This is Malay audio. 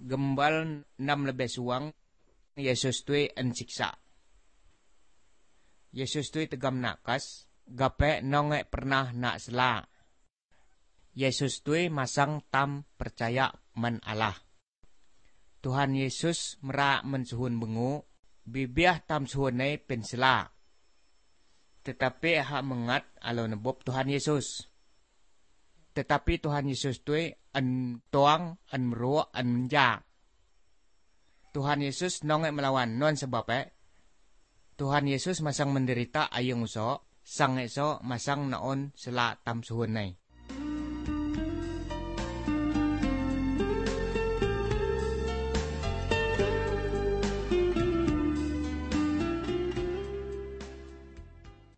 gembal 6 suang, Yesus tu'y ensiksa. Yesus tu'y tegam nakas, gape nonge pernah nak sela. Yesus tu'y masang tam percaya man Allah. Tuhan Yesus merak mensuhun bengu, bibiah tam suhunay pensela. Tetapi hak mengat alo nebob Tuhan Yesus. Tetapi Tuhan Yesus tu'y an toang, an meruak, an menja. Tuhan Yesus nonge melawan non sebab Tuhan Yesus masang menderita ayung uso, sang eso masang naon sela tam suhunay.